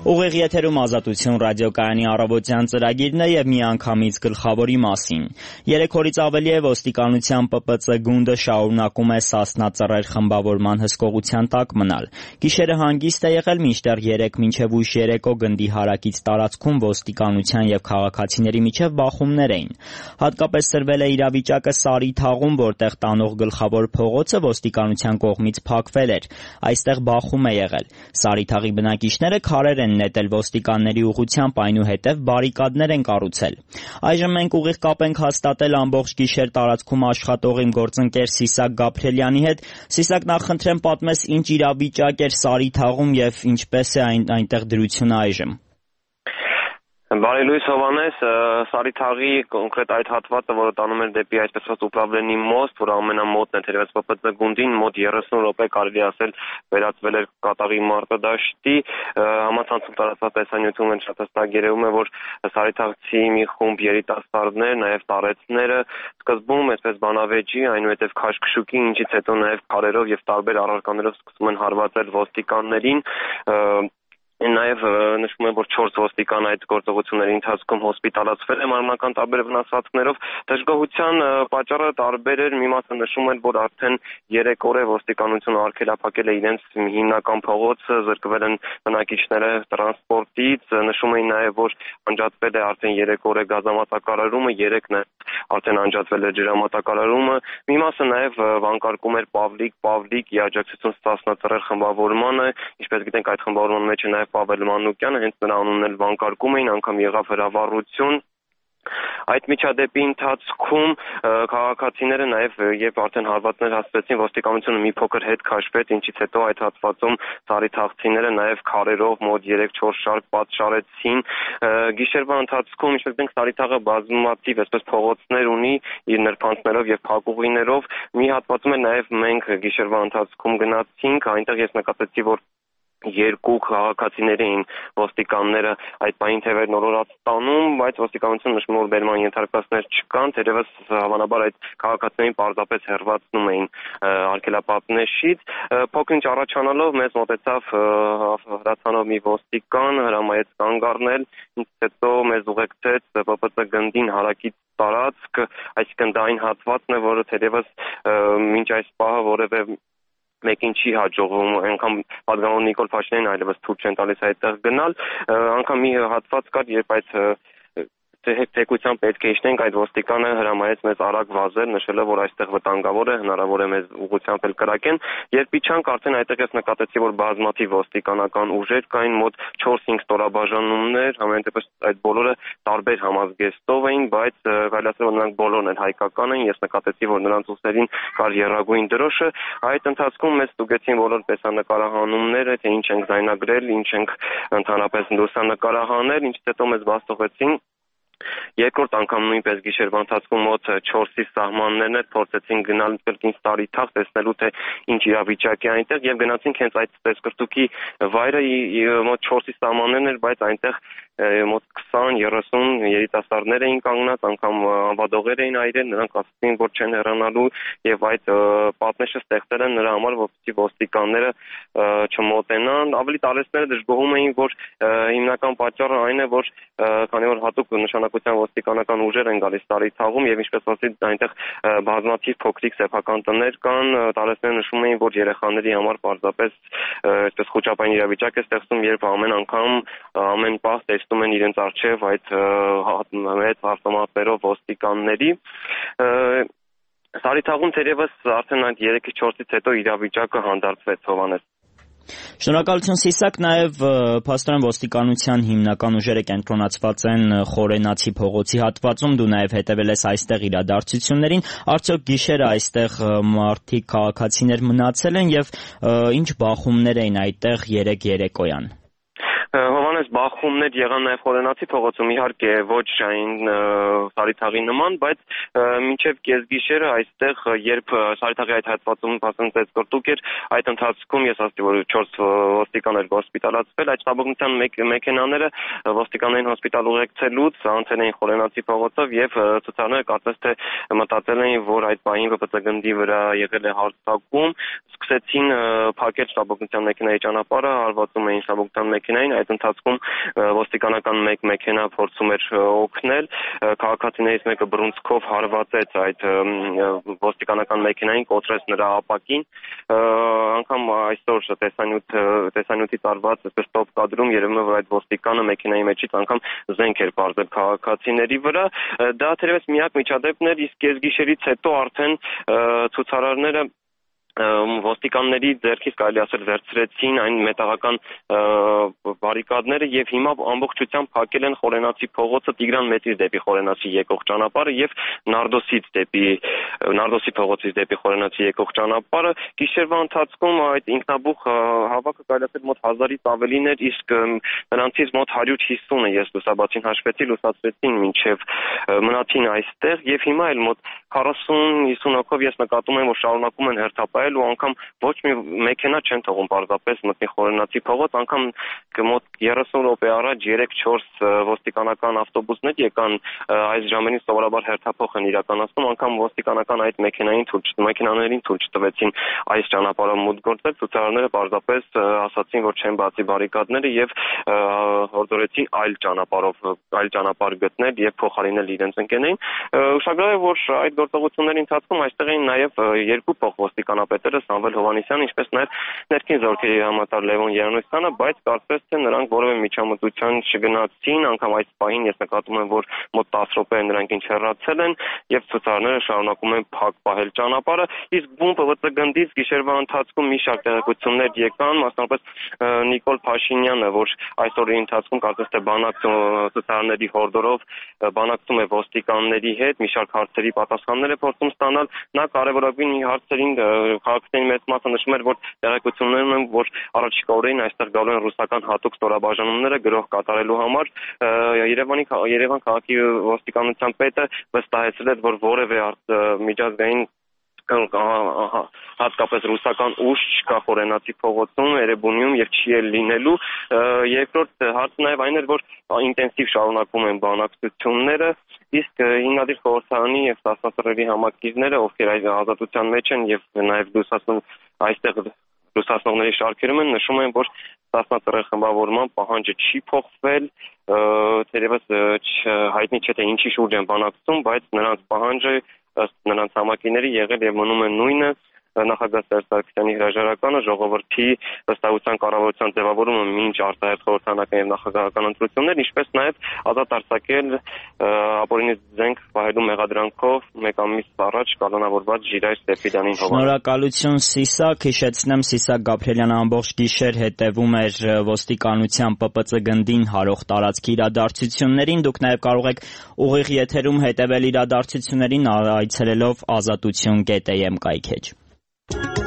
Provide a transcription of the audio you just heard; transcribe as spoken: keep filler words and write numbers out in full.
Ուղիղ եթերում Ազատություն ռադիոկայանի առավոտյան ծրագիրն է եւ միանգամից գլխավորի մասին։ Երեք օրից ավելի է ոստիկանության Պ Պ Ց գունդը շարունակում է Սասնա ծռեր խմբավորման հսկողության տակ մնալ։ Գիշերը հանգիստ է եղել, մինչդեռ երեք մինչև ուշ երեկո գնդի հարակից տարածքում ոստիկանության եւ քաղաքացիների միջև բախումներ էին։ Հատկապես սրվել է իրավիճակը Սարի թաղում, որտեղ տանող գլխավոր փողոցը ոստիկանության կողմից փակվել էր։ Այստեղ բախում է եղել։ Սարի թաղի բնակիչները քարեր են նետել ոստիկանների ուղղությամբ, այնուհետև բարիկադներ են կառուցել։ Այժմ մենք ուղիղ կապ ենք հաստատել ամբողջ գիշեր տարածքում աշխատող իմ գործընկեր Սիսակ Գաբրելյանի հետ։ Սիսակ, նախ խնդրեմ պատմես, ինչ իրավիճակ էր Սարի թաղում եւ ինչպես է այն, այնտեղ դրությունը այժմ։ Բարի լույս Հովհաննես, Սարի թաղի կոնկրետ այդ հատվածը, որը տանում էր դեպի այսպես ասած ուպրավլենի մոստ, որը ամենամոտն է թերևս Պ Պ Ծ գունդին, մոտ երեսուն րոպե կարելի ասել վերածվել էր կատաղի մարտադաշտի, համացանցում տարածված տեսանյութում են շատ հստակ երևում է, որ սարիթաղցի մի խումբ երիտասարդներ, նաև տարեցները սկզբում այսպես բանավեճի, այնուհետև քաշքշուկի, ինչից հետո նաև քարերով եւ տարբեր առարկաներով սկսում են հարվածել ոստիկաններին։ Նաև նշվում է, որ չորս ոստիկան այդ գործողությունների ընթացքում հոսպիտալացվել է մարմնական տարբեր վնասվածքներով։ Դժգոհության պատճառը տարբեր էր, մի մասը նշում են, որ արդեն երեք օր է ոստիկանությունը արգելափակել է իրենց հիմնական փողոցը, զրկվել են բնակիչները տրանսպորտից, նշում էին նաև, որ անջատվել է արդեն երեք օր է գազամատակարարումը, երեքն է արդեն անջատվել է ջրամատակարարումը։ Մի մասը նաև վանկարկում էր Պավլիկ, Պավլիկ ի աջակցություն Սասնա ծռեր խմբավորմանը, ինչպես գիտենք, այդ խմբավորման մեջ է նաև Պավել Մանուկյանը, հենց նրա անունն էլ վանկարկում էին, անգամ եղավ հրավառություն։ Այդ միջադեպի ընթացքում քաղաքացիները նաև երբ արդեն հարվածներ հասցրեցին, ոստիկանությունը մի փոքր հետ քաշվեց, ինչից հետո այդ հատվածում սարիթաղցիները նաև քարերով մոտ երեք-չորս շարք պատշարեցին։ Գիշերվա ընթացքում, ինչպես դենք, Սարիթաղը բազմաթիվ այսպես փողոցներ ունի իր նրբանցքներով եւ փակուղիներով։ Մի հատվածում էլ նաև մենք գիշերվա ընթացքում գնացինք, այնտեղ ես նկատեցի, որ երկու քաղաքացիներ էին ոստիկանները այդ պահին թևեր նորորած տանում, բայց ոստիկանությունը նշում է, որ բերման ենթարկվածներ չկան, թերևս հավանաբար այդ քաղաքացիներին պարզապես հեռացնում էին արգելապատնեշից։ Փոքր-ինչ առաջանալով մեզ մոտեցավ հրացանով մի ոստիկան, հրամայեց կանգ առնել, ինչից հետո մեզ ուղեկցեց Պ Պ Ծ գնդին հարակից տարածք, այսինքն դա այն հատվածն է, որը թերևս մինչ այս պահը որևէ մեկին չի հաջողվում, անգամ պատգամավոր Նիկոլ Փաշինյանին այլևս թույլ չեն տալիս այդտեղ գնալ, անգամ մի հատված կար, երբ այդ թեկությամբ պետք է իջնենք, այդ ոստիկանը հրամայեց մեզ արագ վազել, նշելով, որ այստեղ վտանգավոր է, հնարավոր է մեզ ուղղությամբ էլ կրակեն։ Երբ իջանք, արդեն այդտեղ ես նկատեցի, որ բազմաթիվ ոստիկանական ուժեր կային, մոտ չորս-հինգ ստորաբաժանումներ, համենայնպես այդ բոլորը տարբեր համազգեստով էին, բայց կարելի ասել, որ նրանք բոլորն էլ հայկական են, ես նկատեցի, որ նրանց ուսերին կար եռագույն դրոշը։ Այդ ընթացքում մեզ ստուգեցին բոլոր տեսանկարահանումները, թե ինչ ենք ձայնագրել, ինչ ենք ընդհանրապես լուսանկարահանել, ինչից հետո մեզ բաց թողեցին։ Երկրորդ անգամ նույնպես գիշերվա ընթացքում մոտ չորսի սահմաններն էլ փորձեցին գնալ կրկին Սարիթաղ, տեսնելու թե ինչ իրավիճակ է այնտեղ եւ գնացինք հենց այդ տեսկրտուքի վայրը մոտ չորսի սահմաններն էր, բայց այնտեղ մոտ քսան-երեսուն երիտասարդներ էին կանգնած, անգամ անվադողեր էին այրել, նրանք ասացին, որ չեն հեռանալու եւ այդ պատնեշը ստեղծել են նրա համար, որպեսզի ոստիկանները չմոտենան։ Ավելի տարեցները դժգոհում էին, որ հիմնական պատճառը այն է, որ քանի որ հատուկ նշանակության ոստիկանական ուժեր են գալիս Սարիթաղում եւ ինչպես ասացի, այնտեղ բազմաթիվ փոքրիկ սեփական տներ կան, տարեցները նշում էին, որ երեխաների համար պարզապես այսպես խոճապային իրավիճակ է ստեղծում, երբ ամեն անգամ ամեն պահ տեսնում են իրենց առջև այդ մեծ автоматներով ոստիկանների։ Սարիթաղում թերևս արդեն այդ երեքից չորսից հետո իրավիճակը հանդարտվեց, Հովհաննես։ Շնորհակալություն Սիսակ, նաև փաստորեն ոստիկանության հիմնական ուժերը կենտրոնացված են Խորենացի փողոցի հատվածում, դու նաև հետևել ես այստեղ իրադարձություններին, արդյոք գիշերը այստեղ մարդիկ քաղաքացիներ մնացել են եւ ինչ բախումներ էին այդտեղ երեք երեկոյան։ Հովհաննես, բախումներ եղան նաև Խորենացի փողոցում, իհարկե ոչ այն Սարիթաղի նման, բայց մինչև կեսգիշերը այստեղ, երբ Սարիթաղի այդ հատվածում փաստորեն տեսկրտուկ էր, այդ ընթացքում ես ասացի, որ չորս ոստիկան էր հոսպիտալացվել, այդ շտաբօգնության մեքենաները ոստիկաններին հոսպիտալ ուղեկցելուց անցել էին Խորենացի փողոցով եւ ցուցարները կարծես թե մտածել էին, որ այդ պահին Պ Պ Ծ գնդի վրա եղել է հարձակում, սկսեցին փակել շտաբօգնության մեքենայի ճանապարհը, հարվածում էին շտաբօգնության մեքենային, այդ ընթացքում ընթացքում ոստիկանական մեկ մեքենա փորձում էր օգնել, քաղաքացիներից մեկը բռունցքով հարվածեց այդ ոստիկանական մեքենային, կոտրեց նրա ապակին, անգամ այսօր տեսանյութ տեսանյութից արված ստոպ կադրում երևում է, որ այդ ոստիկանը մեքենայի մեջից անգամ զենք էր պարզել քաղաքացիների վրա, դա թերևս միակ միջադեպն էր, իսկ կեսգիշերից հետո արդեն ցուցարարները ոստիկանների ձեռքից կարելի ասել վերցրեցին այն մետաղական բարիկադները եւ հիմա ամբողջությամբ փակել են Խորենացի փողոցը Տիգրան Մեծից դեպի Խորենացի եկող ճանապարհը եւ Նարդոսից դեպի Նարդոսի փողոցից դեպի Խորենացի եկող ճանապարհը գիշերվա ընթացքում այդ ինքնաբուխ հավաքը կարելի ասել մոտ հազարից ավելին էր, իսկ նրանցից մոտ հարյուր հիսունը ես լուսաբացին հաշվեցի, լուսացրեցին մինչեւ մնացին այստեղ եւ հիմա էլ մոտ քառասուն հիսուն հոգով ես նկատում եմ, որ շարունակում են հերթապահել ու անգամ ոչ մի մեքենա չեն թողում պարզապես մտնի Խորենացի փողոց, անգամ մոտ երեսուն րոպե առաջ երեք չորս ոստիկանական ավտոբուսներ եկան այս ժամերին սովորաբար հերթափոխ են իրականացնում, անգամ ոստիկանական այդ մեքենային թույլ մեքենաներին թույլ չտվեցին այս ճանապարհով մուտք գործել, ցուցարարները պարզապես ասացին, որ չեն բացի բարիկադները եւ հորդորեցին այլ ճանապարհով այլ ճանապարհ գտնել եւ փոխարինել իրենց ընկերներին։ Ուշագրավ է, որ այդ գործողությունների ընթացքում այստեղ էին նաեւ երկու փոխոստիկանապետերը Սամվել Հովհաննիսյանը, ինչպես նաեւ ներքին զորքերի հրամանատար Լևոն Երանոսյանը, բայց կարծես թե նրանք որևէ միջամտության չգնացին, անգամ այս պահին ես նկատում եմ, որ մոտ տասը րոպե նրանք ինչ հեռացել են եւ ցուցարարները շարունակում են փակ պահել ճանապարհը, իսկ բուն Պ V Ծ գնդից գիշերվա ընթացքում մի շարք տեղեկություններ եկան, մասնավորապես Նիկոլ Փաշինյանը, որ այսօրի ընթացքում կարծես թե բանակցում ցուցարարների հորդորով բանակցում է ոստիկանների հետ, մի շարք հարցերի պատասխաններ է փորձում ստանալ, նա կարևորագույն հարցերին քաղաքացիների մեծ մասը նշում էր, որ տեղեկություններ ունեն, որ առաջիկա օրերին այստեղ գալու են ռուսական հատուկ ստորաբաժանումները գրող կատարելու համար, Երևանի Երևան քաղաքի ոստիկանության պետը վստահեցրել է, որ որևէ միջազգային հատկապես ռուսական ուժ չկա Խորենացի փողոցում, Էրեբունիում եւ չի էլ լինելու։ Երկրորդ հարցը նաեւ այն էր, որ ինտենսիվ շարունակում են բանակցությունները, իսկ հիմնադիր խորհրդարանի եւ դասնապետների համակիրները, ովքեր այս ազատության մեջ են եւ նաեւ դուսասում այստեղ դուսասնողների շարքերում են, նշում են, որ դասնապետերի խմբավորման պահանջը չի փոխվել, թերևս հայտնի չէ թե ինչի շուրջ են բանակցում, բայց նրանց պահանջը ըստ նրանց համակիրների եղել եւ մնում է նույնը, նախագահ Սերժ Սարգսյանի հրաժարականը, ժողովրդի վստահության կառավարության ձևավորումը մինչ արտահայտ խորհրդարանական եւ նախագահական ընտրություններ, ինչպես նաեւ ազատ արձակել ապօրինի զենք վահելու մեղադրանքով մեկ ամիս առաջ կանոնավորված Ժիրայր Սեֆիդյանին Հովհաննիսյանին։ Շնորհակալություն Սիսակ, հիշեցնեմ Սիսակ Գաբրելյանը ամբողջ գիշեր հետևում էր ոստիկանության Պ Պ Ծ գնդին հարող տարածքի իրադարձություններին, դուք նաեւ կարող եք ուղիղ եթերում հետևել իրադարձություններին այցելելով ազատություն կետ է էմ կայքեջ։